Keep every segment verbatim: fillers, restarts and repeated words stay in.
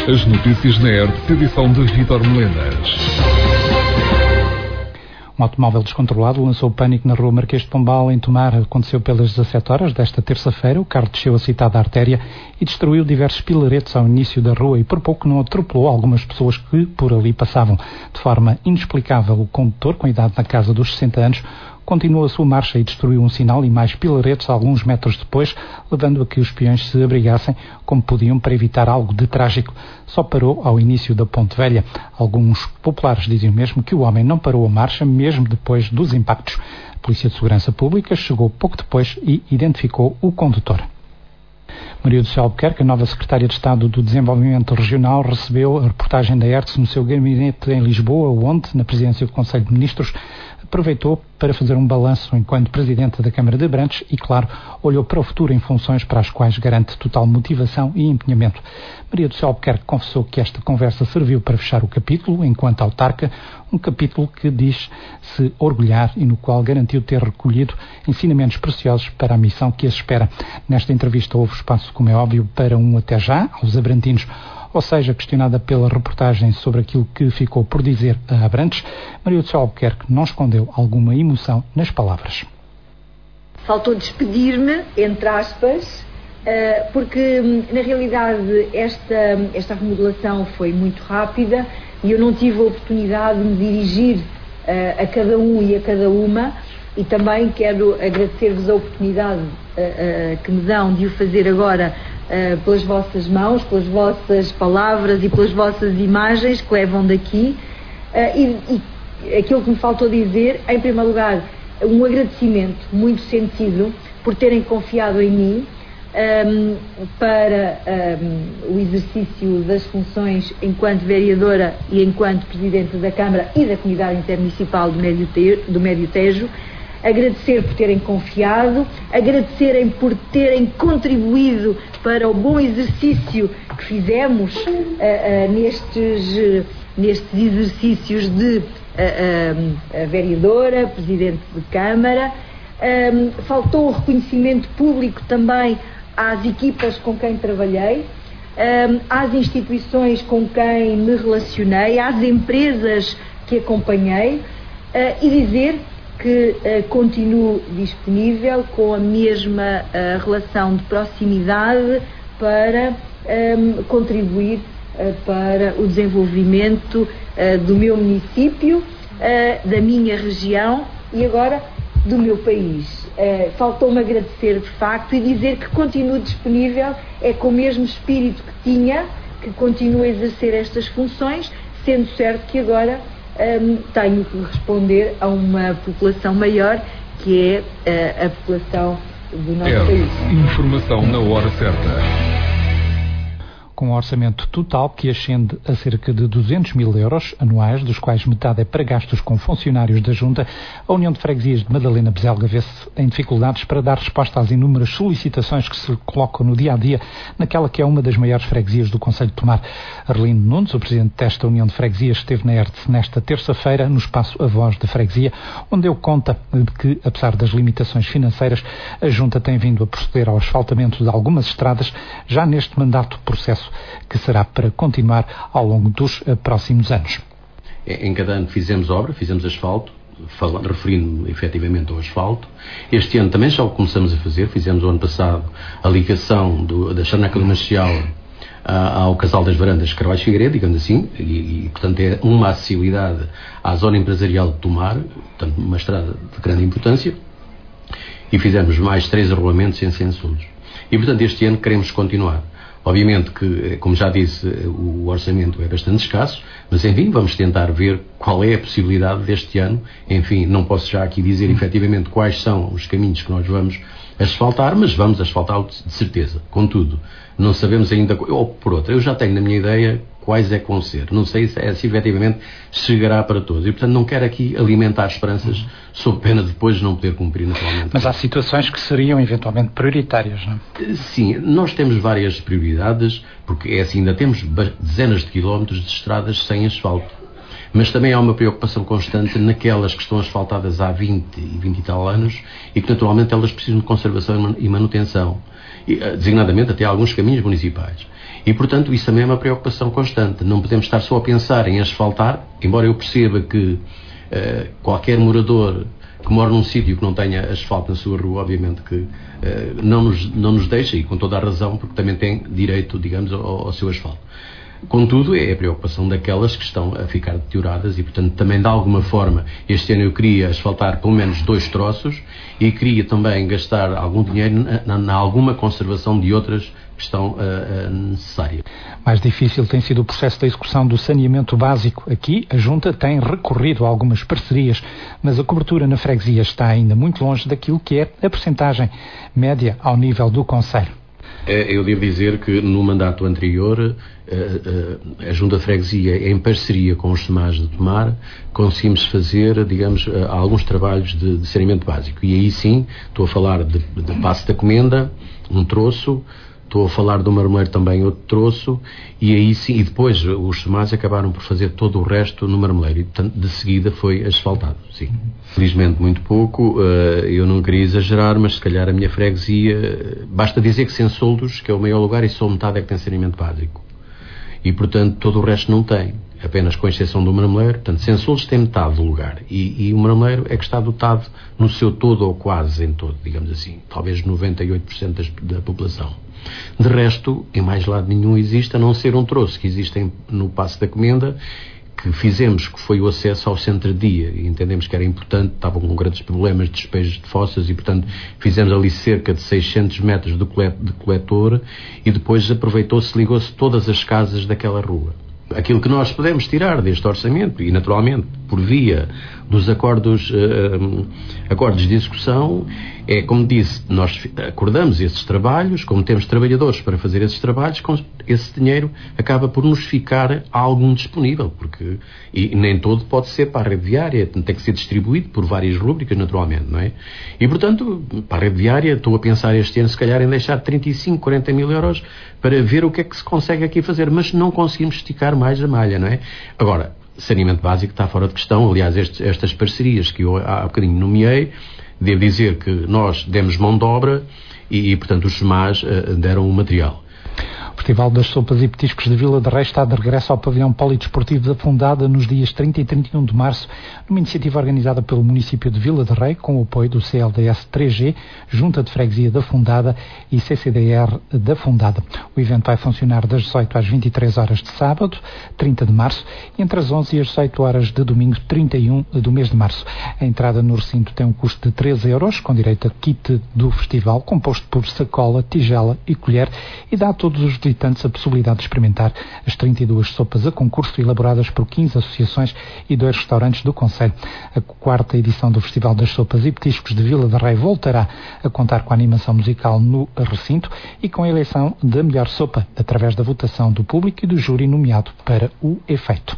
As notícias na R T P, edição de Vítor Melenas. Um automóvel descontrolado lançou pânico na rua Marquês de Pombal, em Tomar. Aconteceu pelas dezassete horas desta terça-feira. O carro desceu a citada artéria e destruiu diversos pilaretes ao início da rua e por pouco não atropelou algumas pessoas que por ali passavam. De forma inexplicável, o condutor, com idade na casa dos sessenta anos, continuou a sua marcha e destruiu um sinal e mais pilaretes alguns metros depois, levando a que os peões se abrigassem como podiam para evitar algo de trágico. Só parou ao início da Ponte Velha. Alguns populares diziam mesmo que o homem não parou a marcha mesmo depois dos impactos. A Polícia de Segurança Pública chegou pouco depois e identificou o condutor. Maria do Céu Albuquerque, a nova Secretária de Estado do Desenvolvimento Regional, recebeu a reportagem da R T S no seu gabinete em Lisboa, onde, na presidência do Conselho de Ministros, aproveitou para fazer um balanço enquanto Presidente da Câmara de Abrantes e, claro, olhou para o futuro em funções para as quais garante total motivação e empenhamento. Maria do Céu Albuquerque confessou que esta conversa serviu para fechar o capítulo enquanto autarca, um capítulo que diz-se orgulhar e no qual garantiu ter recolhido ensinamentos preciosos para a missão que as espera. Nesta entrevista houve espaço, como é óbvio, para um até já aos abrantinos. Ou seja, questionada pela reportagem sobre aquilo que ficou por dizer a Abrantes, Maria do Céu Albuquerque não escondeu alguma emoção nas palavras. Faltou despedir-me, entre aspas, porque na realidade esta, esta remodelação foi muito rápida e eu não tive a oportunidade de me dirigir a cada um e a cada uma, e também quero agradecer-vos a oportunidade que me dão de o fazer agora Uh, pelas vossas mãos, pelas vossas palavras e pelas vossas imagens que levam daqui. Uh, e, e aquilo que me faltou dizer, em primeiro lugar, um agradecimento muito sentido por terem confiado em mim um, para um, o exercício das funções enquanto vereadora e enquanto Presidente da Câmara e da Comunidade Intermunicipal do Médio Tejo, do Médio Tejo. Agradecer por terem confiado, agradecerem por terem contribuído para o bom exercício que fizemos uh, uh, nestes, uh, nestes exercícios de uh, uh, vereadora, Presidente de Câmara. Um, faltou o reconhecimento público também às equipas com quem trabalhei, um, às instituições com quem me relacionei, às empresas que acompanhei, uh, e dizer que uh, continuo disponível com a mesma uh, relação de proximidade para um, contribuir uh, para o desenvolvimento uh, do meu município, uh, da minha região e agora do meu país. Uh, faltou-me agradecer de facto e dizer que continuo disponível, é com o mesmo espírito que tinha, que continuo a exercer estas funções, sendo certo que agora Um, tenho que responder a uma população maior, que é uh, a população do nosso é, país. Informação na hora certa. Com um orçamento total que ascende a cerca de duzentos mil euros anuais, dos quais metade é para gastos com funcionários da Junta, a União de Freguesias de Madalena Bezelga vê-se em dificuldades para dar resposta às inúmeras solicitações que se colocam no dia-a-dia naquela que é uma das maiores freguesias do Concelho de Tomar. Arlindo Nunes, o presidente desta União de Freguesias, esteve na R T S nesta terça-feira no espaço A Voz da Freguesia, onde deu conta de que, apesar das limitações financeiras, a Junta tem vindo a proceder ao asfaltamento de algumas estradas já neste mandato processo que será para continuar ao longo dos uh, próximos anos. Em cada ano fizemos obra, fizemos asfalto, referindo-me efetivamente ao asfalto. Este ano também já o começamos a fazer, fizemos o ano passado a ligação do, da Charnaca do Maciel uh, ao Casal das Varandas de Carvalho Figueiredo, digamos assim, e, e portanto é uma acessibilidade à zona empresarial de Tomar, portanto uma estrada de grande importância, e fizemos mais três arruamentos em Sensulos. E portanto este ano queremos continuar. Obviamente que, como já disse, o orçamento é bastante escasso, mas enfim, vamos tentar ver qual é a possibilidade deste ano. Enfim, não posso já aqui dizer efetivamente quais são os caminhos que nós vamos asfaltar, mas vamos asfaltá-lo de certeza. Contudo, não sabemos ainda, ou por outra, eu já tenho na minha ideia quais é que vão ser. Não sei se, é, se efetivamente chegará para todos. E, portanto, não quero aqui alimentar esperanças sob pena de depois não poder cumprir naturalmente. Mas há situações que seriam eventualmente prioritárias, não é? Sim, nós temos várias prioridades, porque é assim, ainda temos dezenas de quilómetros de estradas sem asfalto. Mas também há uma preocupação constante naquelas que estão asfaltadas há vinte e vinte e tal anos e que naturalmente elas precisam de conservação e manutenção, e, designadamente até alguns caminhos municipais. E, portanto, isso também é uma preocupação constante. Não podemos estar só a pensar em asfaltar, embora eu perceba que uh, qualquer morador que mora num sítio que não tenha asfalto na sua rua, obviamente que uh, não, nos, não nos deixa, e com toda a razão, porque também tem direito, digamos, ao, ao seu asfalto. Contudo, é a preocupação daquelas que estão a ficar deterioradas e, portanto, também de alguma forma, este ano eu queria asfaltar pelo menos dois troços e queria também gastar algum dinheiro na, na, na alguma conservação de outras que estão uh, uh, necessárias. Mais difícil tem sido o processo da execução do saneamento básico. Aqui, a Junta tem recorrido a algumas parcerias, mas a cobertura na freguesia está ainda muito longe daquilo que é a percentagem média ao nível do concelho. Eu devo dizer que no mandato anterior a Junta de Freguesia, em parceria com os S E M A S de Tomar, conseguimos fazer, digamos, alguns trabalhos de, de saneamento básico. E aí sim, estou a falar de, de Passo da Comenda, um troço, estou a falar do Marmoleiro também outro troço, e aí sim, e depois os S E M A S acabaram por fazer todo o resto no Marmoleiro, e portanto de seguida foi asfaltado, sim. Felizmente muito pouco, eu não queria exagerar, mas se calhar a minha freguesia, basta dizer que Sensoldos, que é o maior lugar, e só metade é que tem saneamento básico. E portanto todo o resto não tem, apenas com exceção do Marmoleiro. Portanto, Sensoldos tem metade do lugar, e, e o Marmoleiro é que está dotado no seu todo, ou quase em todo, digamos assim, talvez noventa e oito por cento das, da população. De resto, em mais lado nenhum existe, a não ser um troço que existe no Passo da Comenda, que fizemos, que foi o acesso ao centro-dia, e entendemos que era importante, estavam com grandes problemas de despejos de fossas, e portanto fizemos ali cerca de seiscentos metros de coletor, e depois aproveitou-se, ligou-se todas as casas daquela rua. Aquilo que nós podemos tirar deste orçamento, e naturalmente por via dos acordos, uh, acordos de execução, é, como disse, nós acordamos esses trabalhos, como temos trabalhadores para fazer esses trabalhos, esse dinheiro acaba por nos ficar algum disponível, porque e nem todo pode ser para a rede viária, tem que ser distribuído por várias rúbricas, naturalmente, não é? E, portanto, para a rede viária, estou a pensar este ano, se calhar, em deixar trinta e cinco, quarenta mil euros para ver o que é que se consegue aqui fazer, mas não conseguimos esticar mais a malha, não é? Agora, saneamento básico está fora de questão. Aliás, estes, estas parcerias que eu há bocadinho nomeei, devo dizer que nós demos mão de obra e, e portanto, os S E M A S uh, deram o material. O Festival das Sopas e Petiscos de Vila de Rei está de regresso ao pavilhão polidesportivo da Fundada nos dias trinta e trinta e um de março, numa iniciativa organizada pelo município de Vila de Rei, com o apoio do C L D S três G, Junta de Freguesia da Fundada e C C D R da Fundada. O evento vai funcionar das dezoito às vinte e três horas de sábado, trinta de março, e entre as onze e as dezoito horas de domingo, trinta e um do mês de março. A entrada no recinto tem um custo de treze euros, com direito a kit do festival, composto por sacola, tigela e colher, e dá a todos os visitantes a possibilidade de experimentar as trinta e duas sopas a concurso elaboradas por quinze associações e dois restaurantes do concelho. A quarta edição do Festival das Sopas e Petiscos de Vila de Rei voltará a contar com a animação musical no recinto e com a eleição da melhor sopa, através da votação do público e do júri nomeado para o efeito.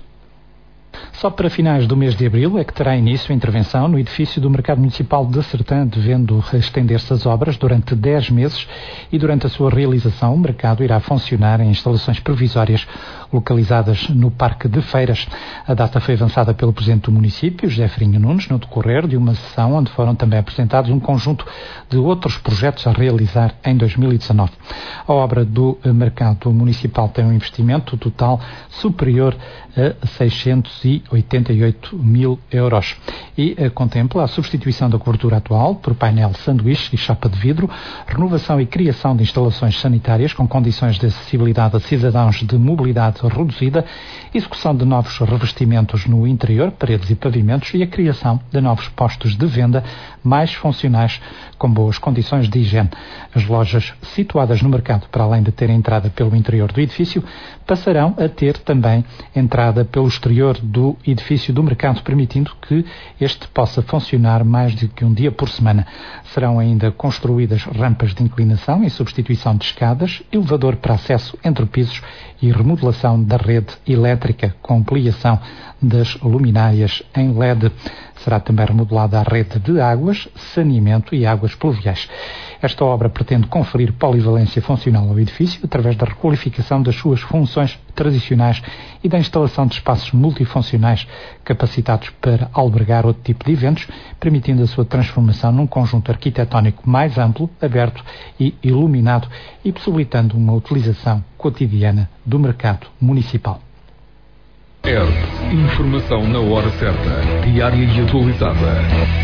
Só para finais do mês de abril é que terá início a intervenção no edifício do Mercado Municipal de Sertã, devendo estender-se as obras durante dez meses, e durante a sua realização o mercado irá funcionar em instalações provisórias localizadas no Parque de Feiras. A data foi avançada pelo Presidente do município, José Farinha Nunes, no decorrer de uma sessão onde foram também apresentados um conjunto de outros projetos a realizar em dois mil e dezanove. A obra do Mercado Municipal tem um investimento total superior a seiscentos e oitenta e oito mil euros e uh, contempla a substituição da cobertura atual por painel sanduíche e chapa de vidro, renovação e criação de instalações sanitárias com condições de acessibilidade a cidadãos de mobilidade reduzida, execução de novos revestimentos no interior, paredes e pavimentos, e a criação de novos postos de venda mais funcionais com boas condições de higiene. As lojas situadas no mercado, para além de terem entrada pelo interior do edifício, passarão a ter também entrada pelo exterior do edifício do mercado, permitindo que este possa funcionar mais do que um dia por semana. Serão ainda construídas rampas de inclinação em substituição de escadas, elevador para acesso entre pisos e remodelação da rede elétrica com ampliação das luminárias em L E D. Será também remodelada a rede de águas, saneamento e águas pluviais. Esta obra pretende conferir polivalência funcional ao edifício através da requalificação das suas funções tradicionais e da instalação de espaços multifuncionais multifuncionais capacitados para albergar outro tipo de eventos, permitindo a sua transformação num conjunto arquitetónico mais amplo, aberto e iluminado e possibilitando uma utilização cotidiana do mercado municipal. E R T, informação na hora certa, diária e atualizada.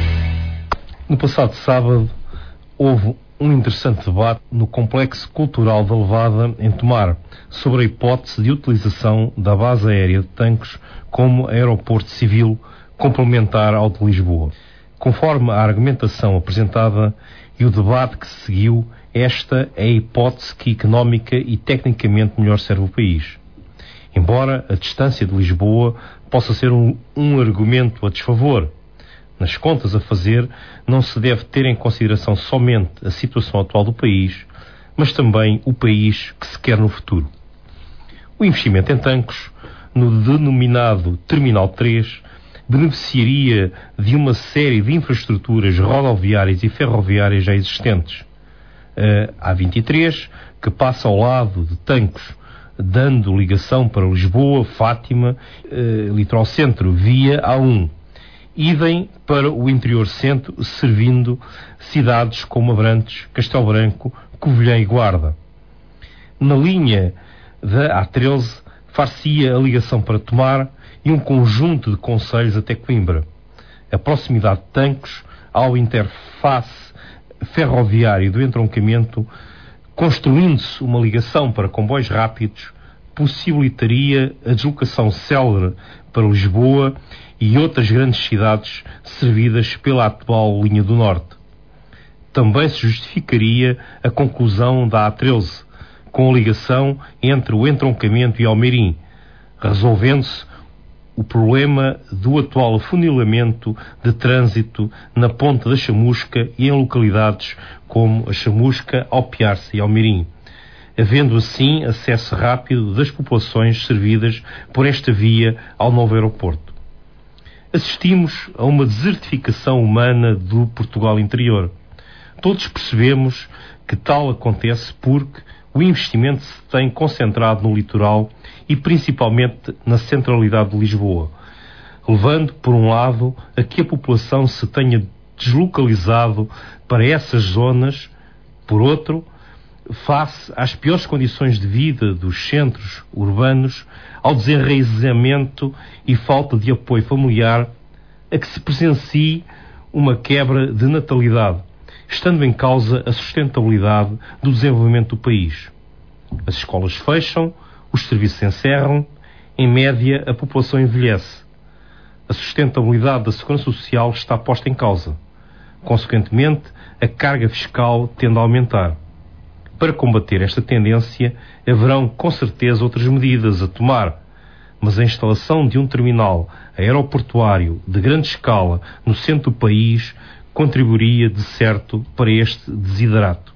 No passado sábado, houve um interessante debate no Complexo Cultural da Levada, em Tomar, sobre a hipótese de utilização da base aérea de Tancos como aeroporto civil complementar ao de Lisboa. Conforme a argumentação apresentada e o debate que se seguiu, esta é a hipótese que económica e tecnicamente melhor serve o país. Embora a distância de Lisboa possa ser um, um argumento a desfavor, nas contas a fazer, não se deve ter em consideração somente a situação atual do país, mas também o país que se quer no futuro. O investimento em Tancos, no denominado Terminal três, beneficiaria de uma série de infraestruturas rodoviárias e ferroviárias já existentes. A A vinte e três, que passa ao lado de Tancos, dando ligação para Lisboa, Fátima, eh, Litoral Centro, via A um. Idem para o interior centro, servindo cidades como Abrantes, Castelo Branco, Covilhã e Guarda. Na linha da A treze, far-se-ia a ligação para Tomar e um conjunto de concelhos até Coimbra. A proximidade de Tancos ao interface ferroviário do entroncamento, construindo-se uma ligação para comboios rápidos, possibilitaria a deslocação célere para Lisboa e outras grandes cidades servidas pela atual linha do Norte. Também se justificaria a conclusão da A treze, com a ligação entre o entroncamento e Almeirim, resolvendo-se o problema do atual afunilamento de trânsito na Ponte da Chamusca e em localidades como a Chamusca, Alpiarce e Almeirim, havendo assim acesso rápido das populações servidas por esta via ao novo aeroporto. Assistimos a uma desertificação humana do Portugal interior. Todos percebemos que tal acontece porque o investimento se tem concentrado no litoral e principalmente na centralidade de Lisboa, levando, por um lado, a que a população se tenha deslocalizado para essas zonas, por outro, face às piores condições de vida dos centros urbanos, ao desenraizamento e falta de apoio familiar, a que se presencie uma quebra de natalidade, estando em causa a sustentabilidade do desenvolvimento do país. As escolas fecham, os serviços se encerram, em média a população envelhece. A sustentabilidade da segurança social está posta em causa. Consequentemente, a carga fiscal tende a aumentar. Para combater esta tendência, haverão com certeza outras medidas a tomar, mas a instalação de um terminal aeroportuário de grande escala no centro do país contribuiria de certo para este desiderato.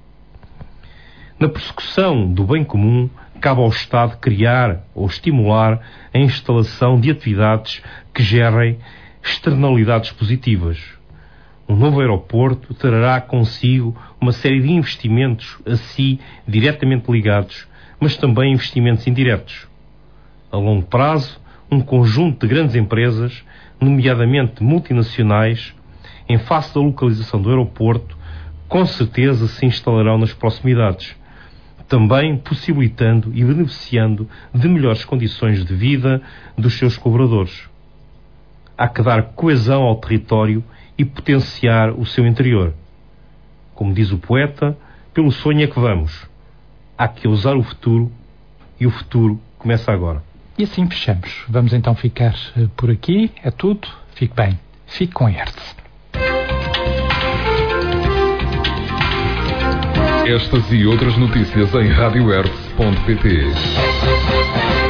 Na persecução do bem comum, cabe ao Estado criar ou estimular a instalação de atividades que gerem externalidades positivas. Um novo aeroporto trará consigo uma série de investimentos a si diretamente ligados, mas também investimentos indiretos. A longo prazo, um conjunto de grandes empresas, nomeadamente multinacionais, em face da localização do aeroporto, com certeza se instalarão nas proximidades, também possibilitando e beneficiando de melhores condições de vida dos seus colaboradores. Há que dar coesão ao território e potenciar o seu interior. Como diz o poeta, pelo sonho é que vamos. Há que usar o futuro e o futuro começa agora. E assim fechamos. Vamos então ficar por aqui. É tudo. Fique bem. Fique com a E R T. Estas e outras notícias em rádio r t ponto p t.